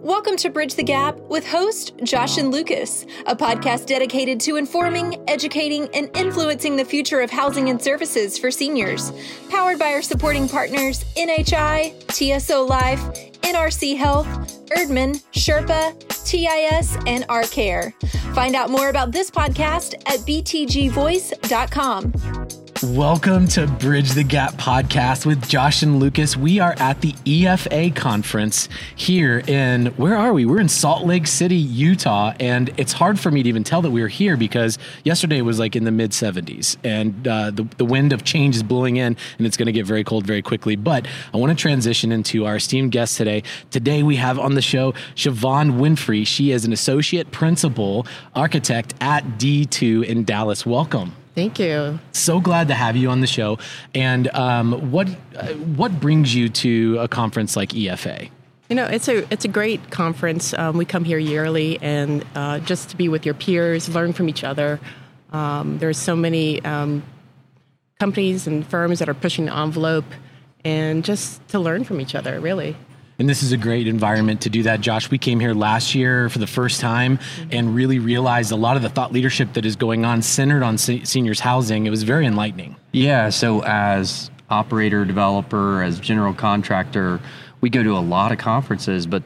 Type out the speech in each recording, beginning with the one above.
Welcome to Bridge the Gap with host Josh and Lucas, a podcast dedicated to informing, educating, and influencing the future of housing and services for seniors. Powered by our supporting partners, NHI, TSO Life, NRC Health, Erdman, Sherpa, TIS, and R-Care. Find out more about this podcast at btgvoice.com. Welcome to Bridge the Gap podcast with Josh and Lucas. We are at the EFA conference here in, where are we? We're in Salt Lake City, Utah, and it's hard for me to even tell that we're here because yesterday was like in the mid 70s and the wind of change is blowing in and it's going to get very cold very quickly. But I want to transition into our esteemed guest today. Today we have on the show Siobhan Winfrey. She is an associate principal architect at D2 in Dallas. Welcome. Thank you. So glad to have you on the show. And what brings you to a conference like EFA? You know, it's a great conference. We come here yearly, and just to be with your peers, learn from each other. There's so many companies and firms that are pushing the envelope, and just to learn from each other, really. And this is a great environment to do that, Josh. We came here last year for the first time and really realized a lot of the thought leadership that is going on centered on seniors housing. It was very enlightening. Yeah, so as operator, developer, as general contractor, we go to a lot of conferences, but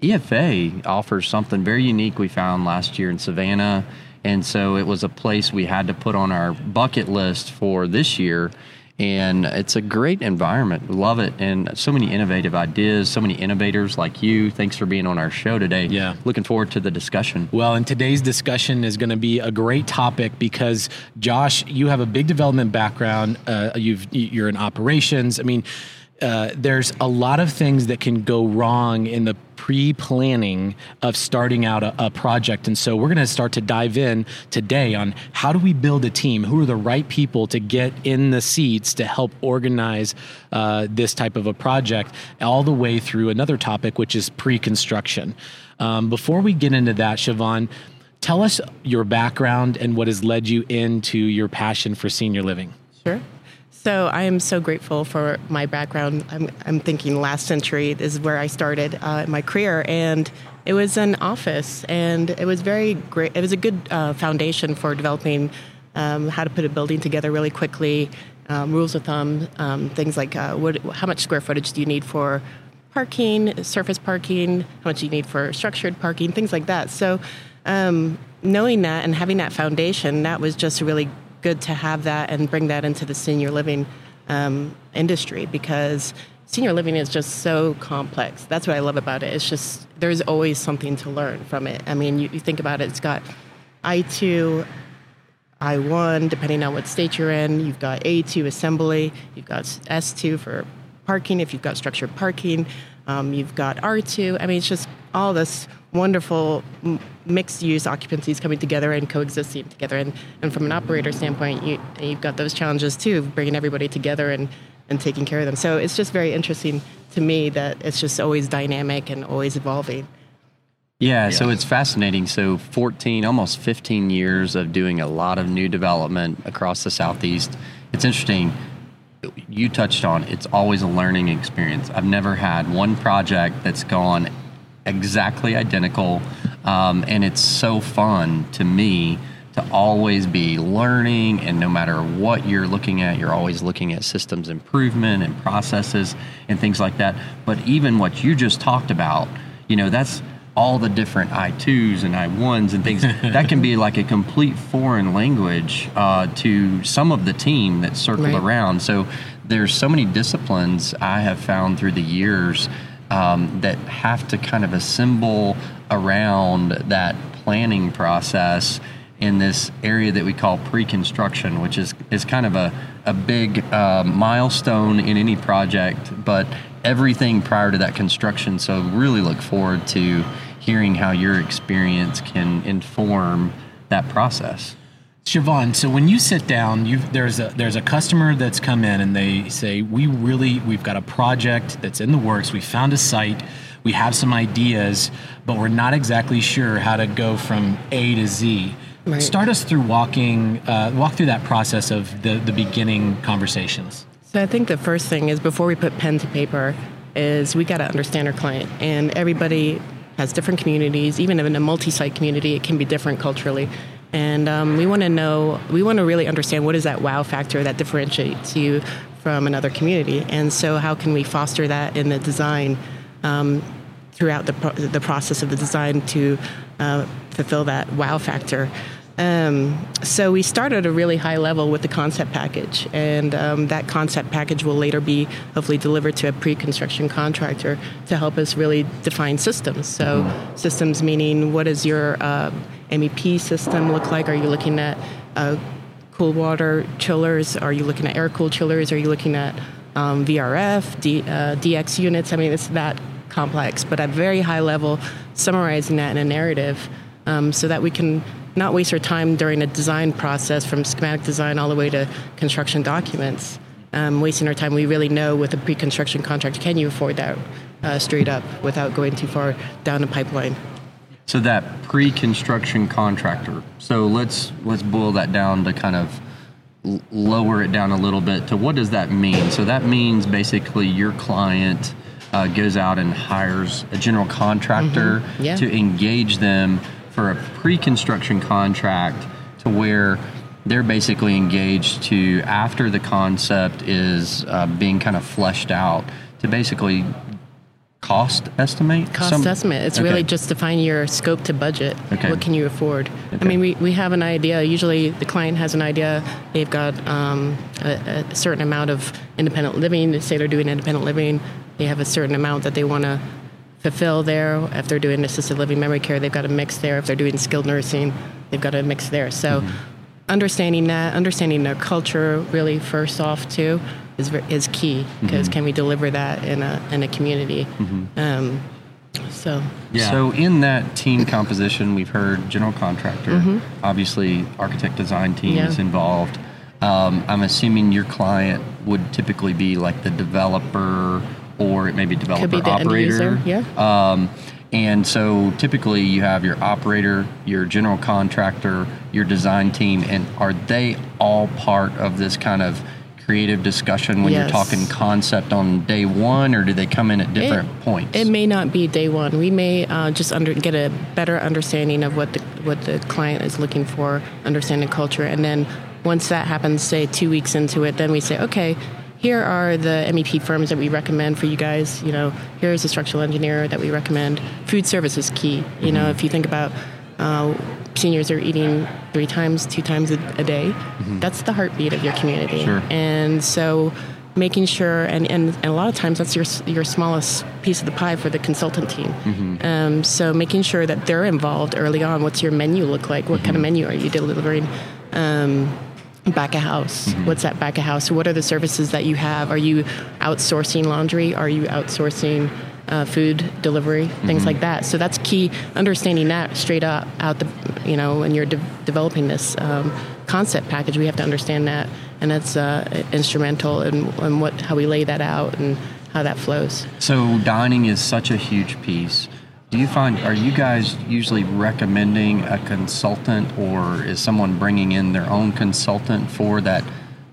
EFA offers something very unique we found last year in Savannah. And so it was a place we had to put on our bucket list for this year. And it's a great environment. We love it. And so many innovative ideas, so many innovators like you. Thanks for being on our show today. Yeah. Looking forward to the discussion. Well, and today's discussion is going to be a great topic because, Josh, you have a big development background. You're in operations. I mean, there's a lot of things that can go wrong in the pre-planning of starting out a project. And so we're going to start to dive in today on how do we build a team? Who are the right people to get in the seats to help organize this type of a project, all the way through another topic, which is pre-construction. Before we get into that, Siobhan, tell us your background and what has led you into your passion for senior living. Sure. So I am so grateful for my background. I'm thinking last century is where I started my career, and it was an office, and it was very great. It was a good foundation for developing how to put a building together really quickly, rules of thumb, things like how much square footage do you need for parking, surface parking, how much do you need for structured parking, things like that. So knowing that and having that foundation, that was just really good to have that and bring that into the senior living industry, because senior living is just so complex. That's what I love about it. It's just, there's always something to learn from it. I mean, you think about it, it's got I2, I1, depending on what state you're in. You've got A2 assembly. You've got S2 for parking if you've got structured parking. You've got R2. I mean, it's just all this wonderful mixed-use occupancies coming together and coexisting together. And from an operator standpoint, you've got those challenges too, bringing everybody together and taking care of them. So it's just very interesting to me that it's just always dynamic and always evolving. Yeah, so it's fascinating. So 14, almost 15 years of doing a lot of new development across the Southeast. It's interesting. You touched on, it's always a learning experience. I've never had one project that's gone exactly identical, and it's so fun to me to always be learning, and no matter what you're looking at, you're always looking at systems improvement and processes and things like that. But even what you just talked about, you know, that's all the different I2s and I1s and things. That can be like a complete foreign language to some of the team that circle around. So there's so many disciplines I have found through the years that have to kind of assemble around that planning process in this area that we call pre-construction, which is kind of a big milestone in any project, but everything prior to that construction. So really look forward to hearing how your experience can inform that process. Siobhan, so when you sit down, there's a customer that's come in and they say, we've got a project that's in the works. We found a site, we have some ideas, but we're not exactly sure how to go from A to Z. Right. Start us through walk through that process of the beginning conversations. So I think the first thing is, before we put pen to paper, is we got to understand our client. And everybody has different communities. Even in a multi-site community, it can be different culturally. And we want to really understand what is that wow factor that differentiates you from another community. And so how can we foster that in the design throughout the process of the design to fulfill that wow factor. So we start at a really high level with the concept package, and that concept package will later be hopefully delivered to a pre-construction contractor to help us really define systems. So systems meaning, what does your MEP system look like? Are you looking at cool water chillers? Are you looking at air-cooled chillers? Are you looking at VRF, DX units? I mean, it's that complex, but at a very high level, summarizing that in a narrative so that we can not waste our time during a design process from schematic design all the way to construction documents. Wasting our time, we really know with a pre-construction contract, can you afford that straight up without going too far down the pipeline? So that pre-construction contractor, so let's boil that down to kind of lower it down a little bit to what does that mean? So that means basically your client goes out and hires a general contractor to engage them for a pre-construction contract to where they're basically engaged to, after the concept is being kind of fleshed out, to basically cost estimate? It's really just define your scope to budget. What can you afford? Okay. I mean, we have an idea. Usually the client has an idea. They've got a certain amount of independent living. They say they're doing independent living. They have a certain amount that they want to fulfill there. If they're doing assisted living memory care, they've got a mix there. If they're doing skilled nursing, they've got a mix there. So understanding their culture really first off too is key, because can we deliver that in a community? So in that team composition, we've heard general contractor, obviously architect design team is involved. I'm assuming your client would typically be like the developer, or it may be developer could be the operator. End user, and so typically you have your operator, your general contractor, your design team, and are they all part of this kind of creative discussion when you're talking concept on day one, or do they come in at different points? It may not be day one. We may just get a better understanding of what the client is looking for, understanding culture, and then once that happens, say 2 weeks into it, then we say, okay, here are the MEP firms that we recommend for you guys. Here's a structural engineer that we recommend. Food service is key. If you think about seniors are eating 2 times a day, that's the heartbeat of your community. Sure. And so making sure, and a lot of times that's your smallest piece of the pie for the consultant team. So making sure that they're involved early on. What's your menu look like? What kind of menu are you delivering? Back of house. What's that back of house? What are the services that you have? Are you outsourcing laundry? Are you outsourcing food delivery? Things like that. So that's key. Understanding that straight up when you're developing this concept package, we have to understand that, and that's instrumental in how we lay that out and how that flows. So dining is such a huge piece. Are you guys usually recommending a consultant, or is someone bringing in their own consultant for that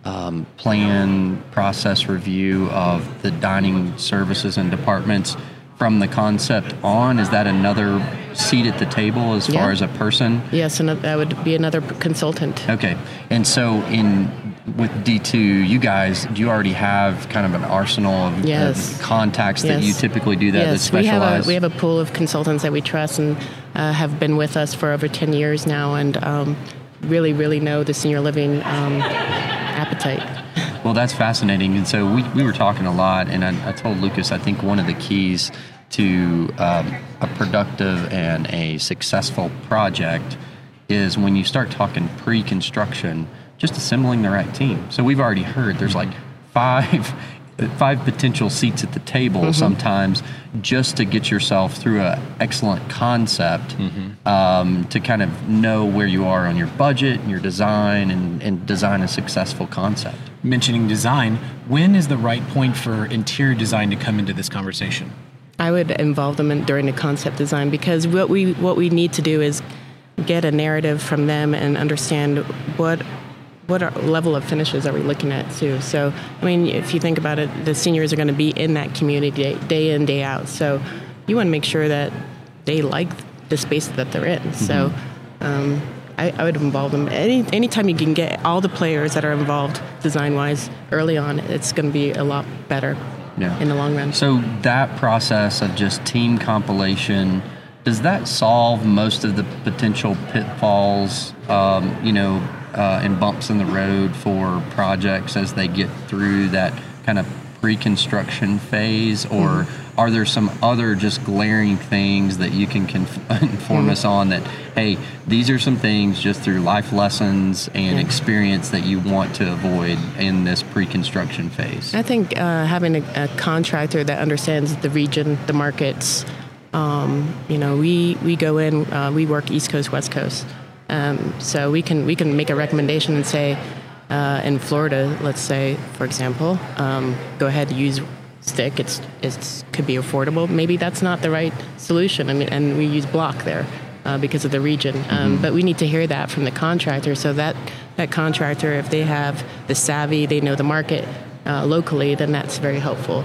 plan process review of the dining services and departments from the concept on? Is that another seat at the table as far as a person? Yes, and that would be another consultant. Okay. And so with D2, you guys, do you already have kind of an arsenal of contacts that you typically do that that specialize? We have a pool of consultants that we trust and have been with us for over 10 years now, and really, really know the senior living appetite. Well, that's fascinating. And so we were talking a lot, and I told Lucas, I think one of the keys to a productive and a successful project is when you start talking pre-construction, just assembling the right team. So we've already heard there's like five potential seats at the table sometimes, just to get yourself through an excellent concept, to kind of know where you are on your budget and your design, and design a successful concept. Mentioning design, when is the right point for interior design to come into this conversation? I would involve them during the concept design, because what we need to do is get a narrative from them and understand what level of finishes are we looking at too. So, I mean, if you think about it, the seniors are going to be in that community day in, day out. So you want to make sure that they like the space that they're in. So I would involve them. Anytime you can get all the players that are involved design-wise early on, it's going to be a lot better in the long run. So that process of just team compilation, does that solve most of the potential pitfalls, and bumps in the road for projects as they get through that kind of pre-construction phase, or are there some other just glaring things that you can inform us on that, hey, these are some things just through life lessons and experience that you want to avoid in this pre-construction phase? I think having a contractor that understands the region, the markets. We go in, we work East Coast, West Coast. So we can make a recommendation and say, in Florida, let's say, for example, go ahead and use stick. It could be affordable. Maybe that's not the right solution. I mean, and we use block there because of the region. But we need to hear that from the contractor, so that contractor, if they have the savvy, they know the market locally, then that's very helpful.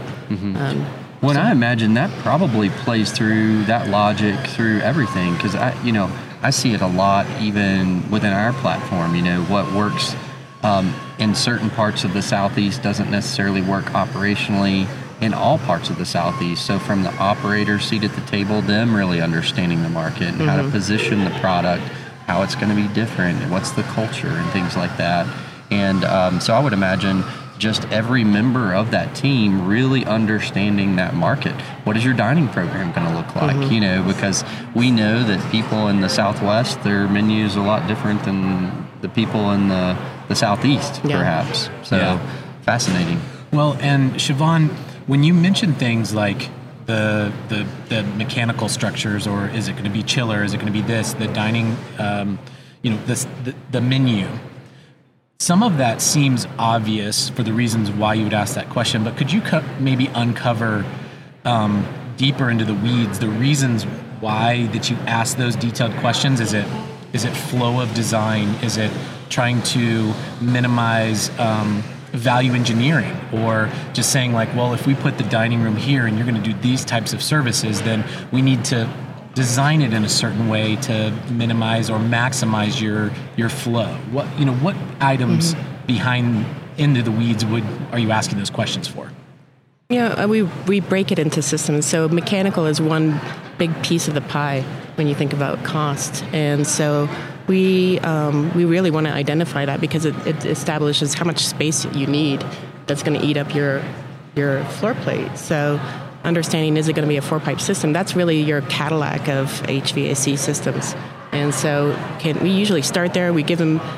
I imagine that probably plays through that logic through everything, because I see it a lot even within our platform. What works in certain parts of the Southeast doesn't necessarily work operationally in all parts of the Southeast. So from the operator seat at the table, them really understanding the market and how to position the product, how it's going to be different, and what's the culture and things like that. And so I would imagine just every member of that team really understanding that market. What is your dining program going to look like? Because we know that people in the Southwest, their menu is a lot different than the people in the Southeast, perhaps. So fascinating. Well, and Siobhan, when you mention things like the mechanical structures, or is it going to be chiller, is it going to be this, the dining, the menu, some of that seems obvious for the reasons why you would ask that question, but could you maybe uncover deeper into the weeds the reasons why that you ask those detailed questions? Is it flow of design? Is it trying to minimize value engineering, or just saying like, well, if we put the dining room here and you're going to do these types of services, then we need to design it in a certain way to minimize or maximize your flow? What items behind into the weeds are you asking those questions for? We break it into systems. So mechanical is one big piece of the pie when you think about cost, and so we really want to identify that, because it establishes how much space you need that's going to eat up your floor plate. So understanding, is it going to be a 4-pipe system? That's really your Cadillac of HVAC systems. And so we usually start there. We give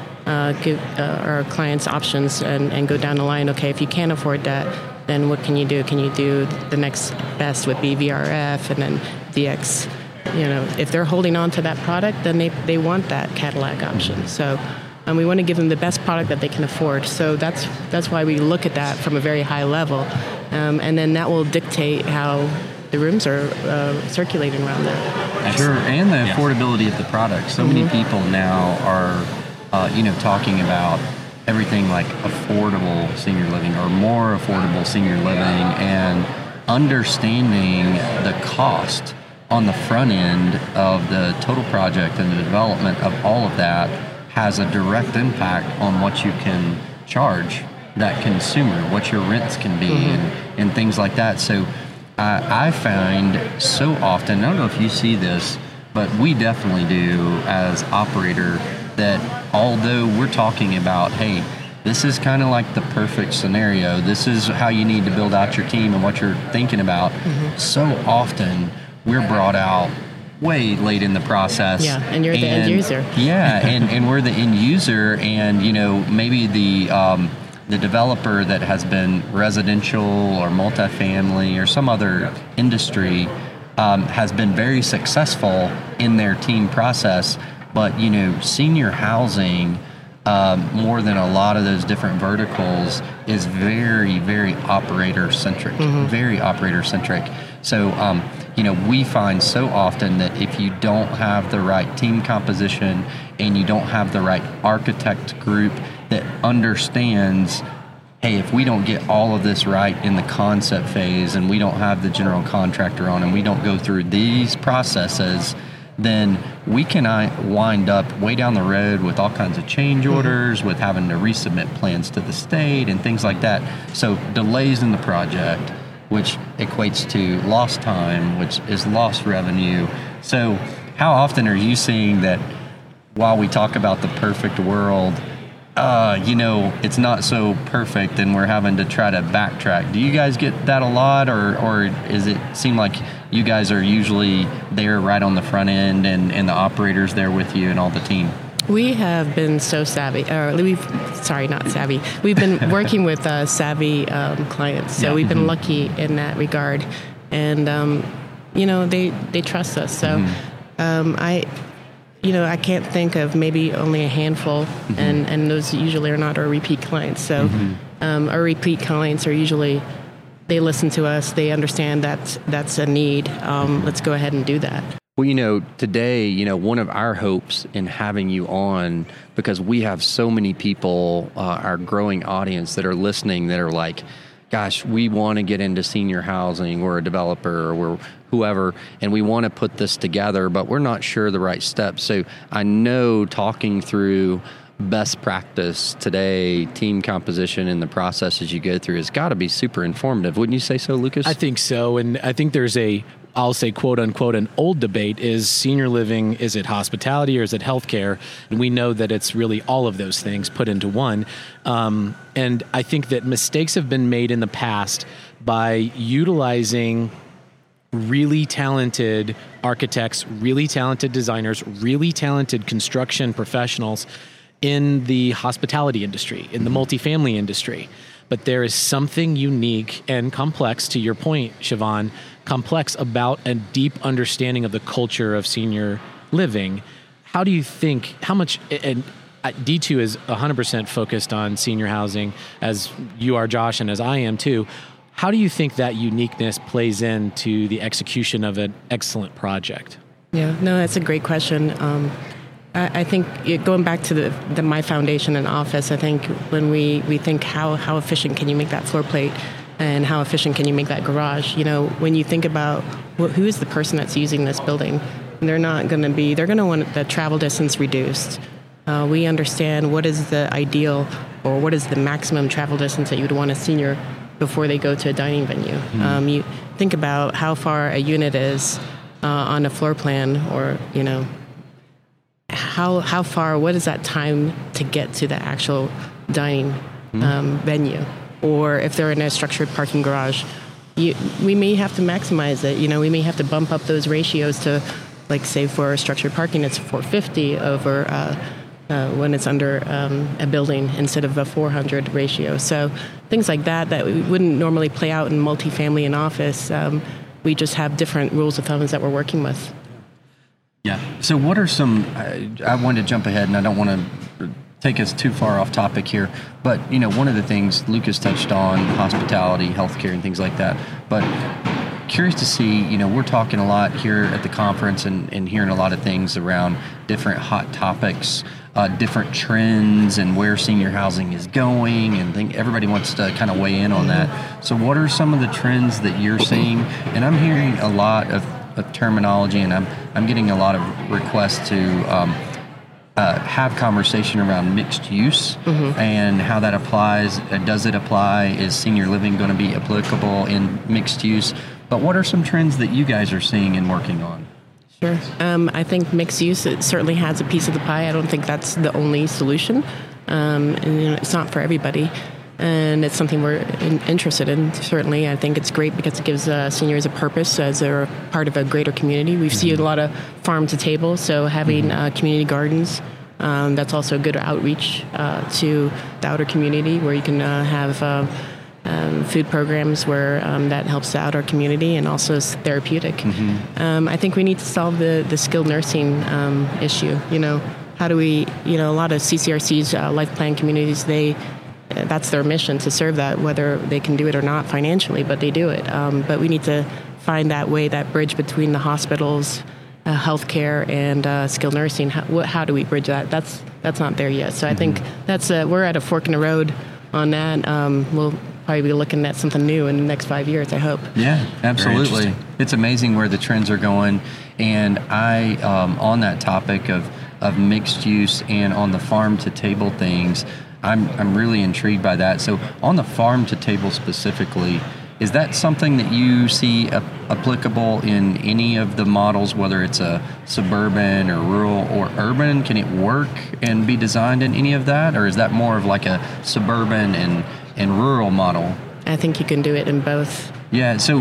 our clients options and go down the line. Okay, if you can't afford that, then what can you do? Can you do the next best would be VRF and then DX? If they're holding on to that product, then they want that Cadillac option. So we want to give them the best product that they can afford. So that's why we look at that from a very high level. And then that will dictate how the rooms are circulating around that. Sure, and the affordability of the product. So many people now are, talking about everything like affordable senior living or more affordable senior living, and understanding the cost on the front end of the total project and the development of all of that has a direct impact on what you can charge that consumer, what your rents can be, and things like that. So I find so often, I don't know if you see this, but we definitely do as operator, that although we're talking about, hey, this is kind of like the perfect scenario, this is how you need to build out your team and what you're thinking about, so often we're brought out way late in the process. Yeah, and you're the end user. Yeah, and we're the end user, and maybe the developer that has been residential or multifamily or some other industry has been very successful in their team process, but senior housing, more than a lot of those different verticals, is very, very operator centric. Very operator centric. So we find so often that if you don't have the right team composition and you don't have the right architect group that understands, hey, if we don't get all of this right in the concept phase and we don't have the general contractor on and we don't go through these processes, then we can wind up way down the road with all kinds of change orders, with having to resubmit plans to the state and things like that. So delays in the project, which equates to lost time, which is lost revenue. So how often are you seeing that while we talk about the perfect world, it's not so perfect and we're having to try to backtrack? Do you guys get that a lot, or is it seem like you guys are usually there right on the front end and the operator's there with you and all the team? We have been so savvy, We've been working with savvy clients, so we've been lucky in that regard. And, they trust us. So I can't think of maybe only a handful, and those usually are not our repeat clients. So our repeat clients are usually, they listen to us, they understand that that's a need. Let's go ahead and do that. Well, today, one of our hopes in having you on, because we have so many people, our growing audience that are listening that are like, gosh, we want to get into senior housing. We're a developer or we're whoever, and we want to put this together, but we're not sure the right steps. So I know talking through best practice today, team composition, and the processes you go through has got to be super informative. Wouldn't you say so, Lucas? I think so. And I think there's I'll say, quote unquote, an old debate is senior living, is it hospitality or is it healthcare? And we know that it's really all of those things put into one. And I think that mistakes have been made in the past by utilizing really talented architects, really talented designers, really talented construction professionals in the hospitality industry, in the multifamily industry. But there is something unique and complex, to your point, Siobhan, complex about a deep understanding of the culture of senior living. How do you think, how much, and D2 is 100% focused on senior housing, as you are, Josh, and as I am too. How do you think that uniqueness plays into the execution of an excellent project? Yeah, no, that's a great question. I think going back to the My Foundation and office, I think when we think how efficient can you make that floor plate and how efficient can you make that garage, when you think about who is the person that's using this building, they're going to want the travel distance reduced. We understand what is the ideal or what is the maximum travel distance that you would want a senior before they go to a dining venue. You think about how far a unit is on a floor plan, or, how far, what is that time to get to the actual dining venue? Or if they're in a structured parking garage, we may have to maximize it. We may have to bump up those ratios to, like, say for structured parking, it's 450 over when it's under a building instead of a 400 ratio. So things like that we wouldn't normally play out in multifamily and office. We just have different rules of thumbs that we're working with. Yeah. So what are some, I want to jump ahead and I don't want to take us too far off topic here, but one of the things Lucas touched on, hospitality, healthcare, and things like that, but curious to see, we're talking a lot here at the conference and hearing a lot of things around different hot topics, different trends and where senior housing is going, and everybody wants to kind of weigh in on that. So what are some of the trends that you're seeing? And I'm hearing a lot of terminology, and I'm getting a lot of requests to have conversation around mixed use and how that applies. Does it apply? Is senior living going to be applicable in mixed use? But what are some trends that you guys are seeing and working on? Sure. I think mixed use, it certainly has a piece of the pie. I don't think that's the only solution. And it's not for everybody. And it's something we're interested in, certainly. I think it's great because it gives seniors a purpose as they're part of a greater community. We see a lot of farm to table, so having community gardens, that's also a good outreach to the outer community, where you can have food programs where that helps the outer community and also is therapeutic. I think we need to solve the skilled nursing issue. How do we, a lot of CCRC's life plan communities, that's their mission, to serve that, whether they can do it or not financially, but they do it. But we need to find that way, that bridge between the hospitals, healthcare, and skilled nursing. How do we bridge that? That's not there yet. So I think we're at a fork in the road on that. We'll probably be looking at something new in the next 5 years, I hope. Yeah, absolutely. It's amazing where the trends are going. And I, on that topic of mixed use and on the farm to table things, I'm really intrigued by that. So on the farm to table specifically, is that something that you see applicable in any of the models, whether it's a suburban or rural or urban? Can it work and be designed in any of that? Or is that more of like a suburban and rural model? I think you can do it in both. Yeah, so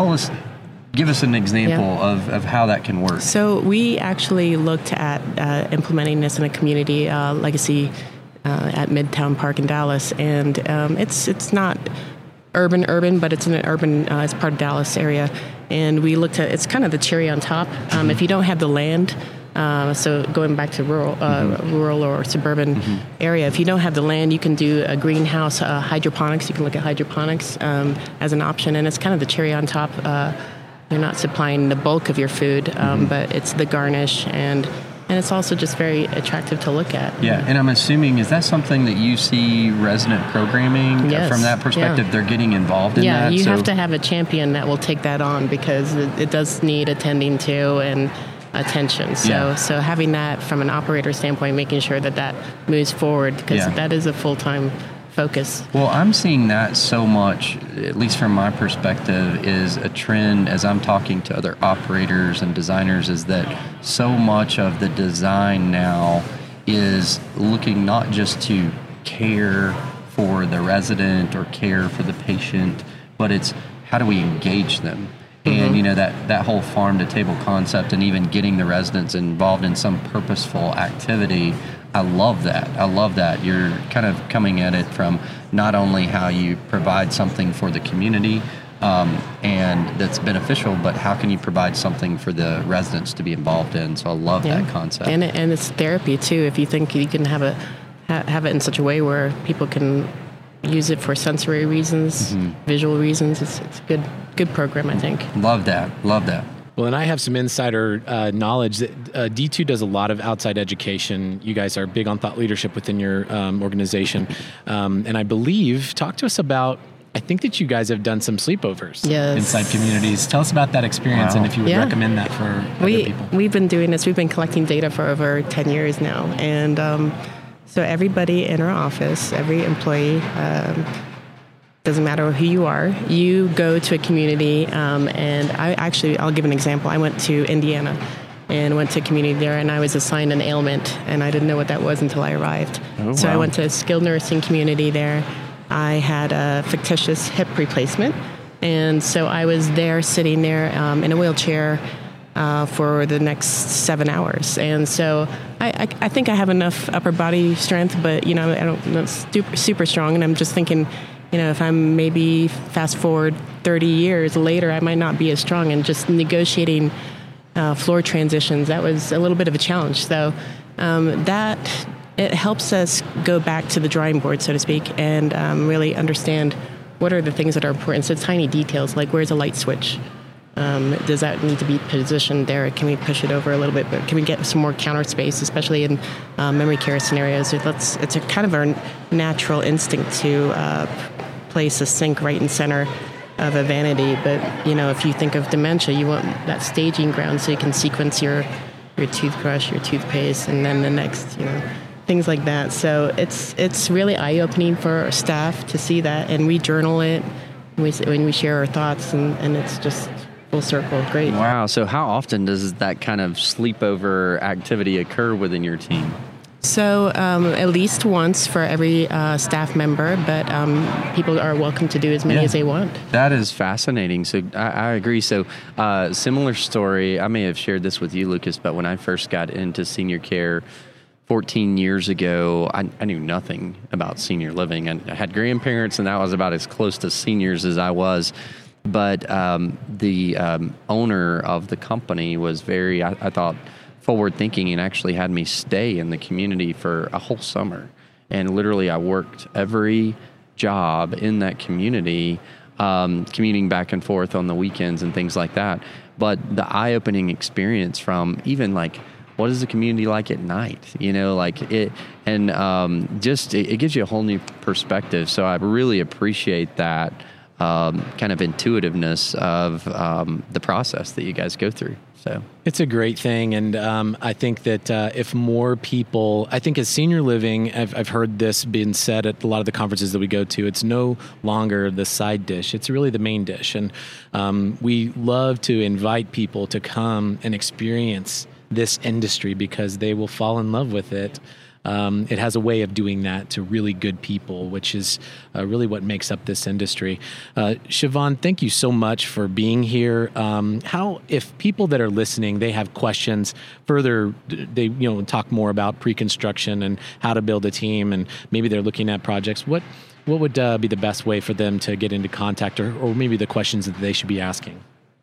give us an example of how that can work. So we actually looked at implementing this in a community, Legacy at Midtown Park in Dallas. And it's not urban, but it's an urban, it's part of Dallas area. And we looked at, it's kind of the cherry on top. If you don't have the land, so going back to rural or suburban area, if you don't have the land, you can do a greenhouse, hydroponics. You can look at hydroponics as an option, and it's kind of the cherry on top. You're not supplying the bulk of your food, but it's the garnish, and it's also just very attractive to look at. Yeah, and I'm assuming, is that something that you see resident programming from that perspective? They're getting involved in that? Yeah, you have to have a champion that will take that on, because it does need attending to and attention. So having that from an operator standpoint, making sure that moves forward, because that is a full-time focus. Well, I'm seeing that so much, at least from my perspective, is a trend as I'm talking to other operators and designers, is that so much of the design now is looking not just to care for the resident or care for the patient, but it's how do we engage them? And, that whole farm to table concept, and even getting the residents involved in some purposeful activity, I love that. You're kind of coming at it from not only how you provide something for the community and that's beneficial, but how can you provide something for the residents to be involved in? So I love that concept. And it's therapy too. If you think you can have it in such a way where people can use it for sensory reasons, visual reasons, it's a good program, I think. Love that. Well, and I have some insider knowledge that D2 does a lot of outside education. You guys are big on thought leadership within your organization. And I believe, talk to us about, I think that you guys have done some sleepovers inside communities. Tell us about that experience and if you would recommend that for other people. We've been doing this. We've been collecting data for over 10 years now. And so everybody in our office, every employee, doesn't matter who you are, you go to a community, and I'll give an example. I went to Indiana and went to a community there, and I was assigned an ailment, and I didn't know what that was until I arrived. So I went to a skilled nursing community there. I had a fictitious hip replacement, and so I was there sitting there in a wheelchair for the next 7 hours. And so I think I have enough upper body strength, but I'm not super strong, and I'm just thinking, if I'm maybe fast forward 30 years later, I might not be as strong. And just negotiating floor transitions, that was a little bit of a challenge. So it helps us go back to the drawing board, so to speak, and really understand what are the things that are important. So tiny details, like where's a light switch? Does that need to be positioned there? Can we push it over a little bit? But can we get some more counter space, especially in memory care scenarios? It's a kind of our natural instinct to place a sink right in center of a vanity. But, if you think of dementia, you want that staging ground so you can sequence your toothbrush, your toothpaste, and then the next, things like that. So it's really eye-opening for our staff to see that, and we journal it when we share our thoughts, and it's just full circle. Great. Wow. So how often does that kind of sleepover activity occur within your team? So at least once for every staff member, but people are welcome to do as many as they want. That is fascinating. So I agree. So similar story, I may have shared this with you, Lucas, but when I first got into senior care 14 years ago, I knew nothing about senior living. I had grandparents, and that was about as close to seniors as I was. But the owner of the company was very, I thought, forward-thinking, and actually had me stay in the community for a whole summer. And literally, I worked every job in that community, commuting back and forth on the weekends and things like that. But the eye-opening experience from even like, what is the community like at night? It gives you a whole new perspective. So I really appreciate that kind of intuitiveness of the process that you guys go through. So it's a great thing. And I think that if more people, I think as senior living, I've heard this being said at a lot of the conferences that we go to, it's no longer the side dish. It's really the main dish. And we love to invite people to come and experience this industry because they will fall in love with it. It has a way of doing that to really good people, which is really what makes up this industry. Siobhan, thank you so much for being here. If people that are listening, they have questions further, they talk more about pre-construction and how to build a team, and maybe they're looking at projects. What would be the best way for them to get into contact, or maybe the questions that they should be asking?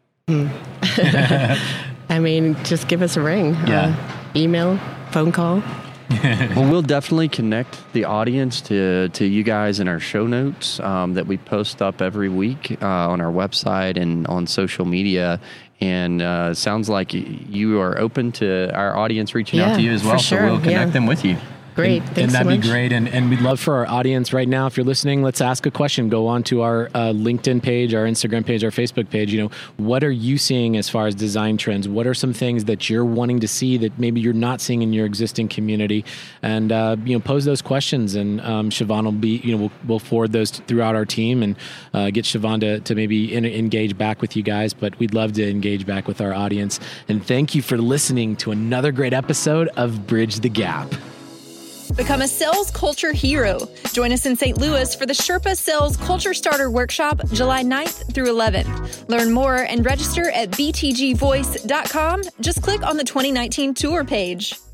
I mean, just give us a ring. Email, phone call. Well, we'll definitely connect the audience to you guys in our show notes that we post up every week on our website and on social media. And sounds like you are open to our audience reaching out to you as well. Sure. So we'll connect them with you. Great. Thanks so much. And that'd be great. And we'd love for our audience right now, if you're listening, let's ask a question. Go on to our LinkedIn page, our Instagram page, our Facebook page. What are you seeing as far as design trends? What are some things that you're wanting to see that maybe you're not seeing in your existing community? And, pose those questions, and Siobhan will be, we'll forward those throughout our team and get Siobhan to maybe engage back with you guys. But we'd love to engage back with our audience. And thank you for listening to another great episode of Bridge the Gap. Become a sales culture hero. Join us in St. Louis for the Sherpa Sales Culture Starter Workshop, July 9th through 11th. Learn more and register at btgvoice.com. Just click on the 2019 tour page.